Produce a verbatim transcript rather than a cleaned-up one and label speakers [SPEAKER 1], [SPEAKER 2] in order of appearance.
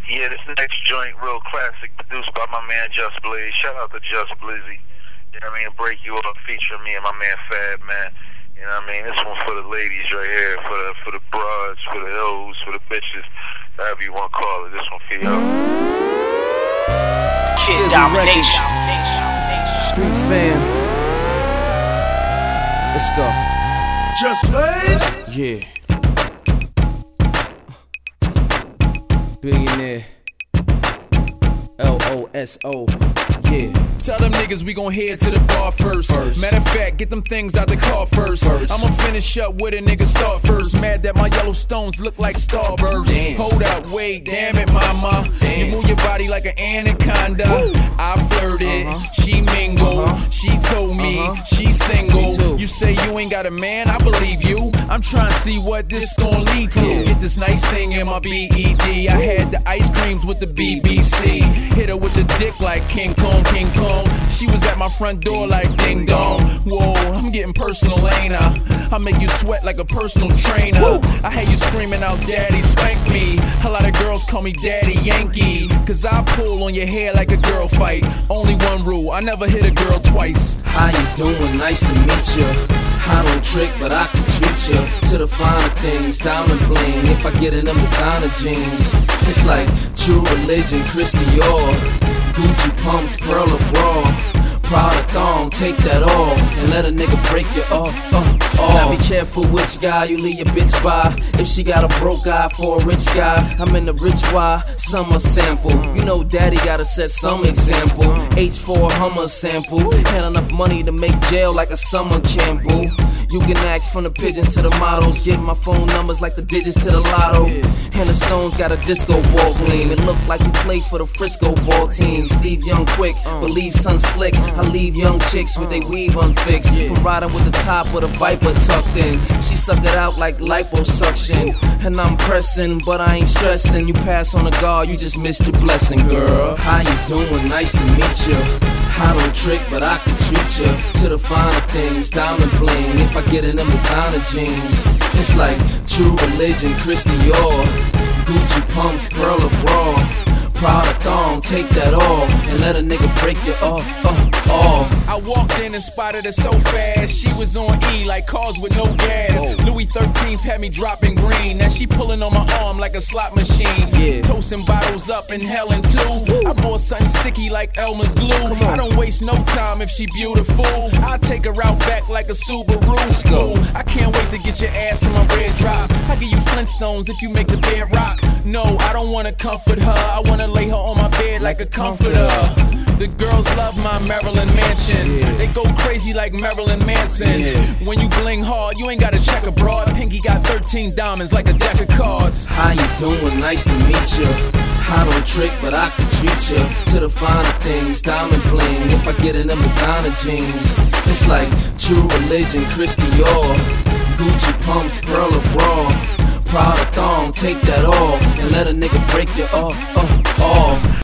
[SPEAKER 1] Yeah, this next joint, real classic, produced by my man Just Blaze. Shout out to Just Blizzy. You know what I mean? Break You Up, featuring me and my man Fab, man. You know what I mean? This one for the ladies right here, for the for the broads, for the hoes, for the bitches, however you want to call it. This one for y'all.
[SPEAKER 2] Kid Domination.
[SPEAKER 3] Street fam. Let's go.
[SPEAKER 4] Just Blaze?
[SPEAKER 3] Yeah. Billionaire. L O S O. Yeah.
[SPEAKER 5] Tell them niggas we gon' head to the bar first.
[SPEAKER 3] first.
[SPEAKER 5] Matter of fact, get them things out the car first.
[SPEAKER 3] first.
[SPEAKER 5] I'ma finish up with a nigga start first. Mad that my yellow stones look like starbursts.
[SPEAKER 3] Damn.
[SPEAKER 5] Hold up, wait, damn it, mama.
[SPEAKER 3] Damn.
[SPEAKER 5] You move your body like an anaconda.
[SPEAKER 3] Woo.
[SPEAKER 5] I flirted,
[SPEAKER 3] Uh-huh.
[SPEAKER 5] she mingled.
[SPEAKER 3] Uh-huh.
[SPEAKER 5] She told me
[SPEAKER 3] Uh-huh.
[SPEAKER 5] she's single.
[SPEAKER 3] Me too.
[SPEAKER 5] You say you ain't got a man, I believe you. I'm trying to see what this gon' lead to.
[SPEAKER 3] Yeah.
[SPEAKER 5] Get this nice thing in my B E D. I had the ice creams with the B B C. Hit her with the dick like King Kong, King Kong. She was at my front door like ding dong. Whoa, I'm getting personal, ain't I? I make you sweat like a personal trainer.
[SPEAKER 3] Woo.
[SPEAKER 5] I had you screaming out, Daddy, spank me. A lot of girls call me Daddy Yankee. Cause I pull on your hair like a girl fight. Only one rule, I never hit a girl twice.
[SPEAKER 3] How you doing? Nice to meet you. I don't trick, but I can treat you to the finer things, diamond bling. If I get in them designer jeans, it's like True Religion, Christy Dior, Gucci pumps, Pearl of Bra, Prada thong, take that off and let a nigga break you off. Uh, off. Now be careful which guy you leave your bitch by. If she got a broke eye for a rich guy, I'm in the rich Y summer sample. You know daddy gotta set some example. H four Hummer sample. Had enough money to make jail like a summer camp, boo. You can ask from the pigeons to the models. Get my phone numbers like the digits to the lotto. And the Stones got a disco ball gleam. It look like you play for the Frisco ball team. Steve Young quick, but leave sun slick. I leave young chicks with they weave unfixed. From riding with the top with a Viper tucked in. She suck it out like liposuction. And I'm pressing, but I ain't stressing. You pass on the guard, you just missed your blessing, girl. How you doing? Nice to meet you. I don't trick, but I can treat you to the finer things, diamond bling. If I get in them designer jeans, it's like True Religion, Christy Dior, Gucci pumps, Pearl of Bra, Prada thong, take that off and let a nigga break you off, uh, off.
[SPEAKER 5] I walked in and spotted her so fast. She was on E like cars with no gas.
[SPEAKER 3] Oh.
[SPEAKER 5] Louis thirteenth had me dropping green. Now she pulling on my arm like a slot machine.
[SPEAKER 3] Yeah.
[SPEAKER 5] Toasting bottles up in Helen too. I bought something sticky like Elmer's glue. I don't waste no time if she beautiful. I take her out back like a Subaru.
[SPEAKER 3] Let's go.
[SPEAKER 5] I can't wait to get your ass in my red drop. I give you Flintstones if you make the bed rock. No, I don't wanna comfort her. I wanna lay her on my bed like a comforter. The girls love my Maryland mansion.
[SPEAKER 3] Yeah.
[SPEAKER 5] They go crazy like Marilyn Manson.
[SPEAKER 3] Yeah.
[SPEAKER 5] When you bling hard, you ain't gotta check abroad. Pinky got thirteen diamonds like a deck of cards.
[SPEAKER 3] How you doing? Nice to meet you. I don't trick, but I can treat you to the finer things, diamond bling. If I get in them designer jeans, it's like True Religion, Christy Dior, Gucci pumps, Pearl of Bra, Prada thong, take that off and let a nigga break you off, uh, off.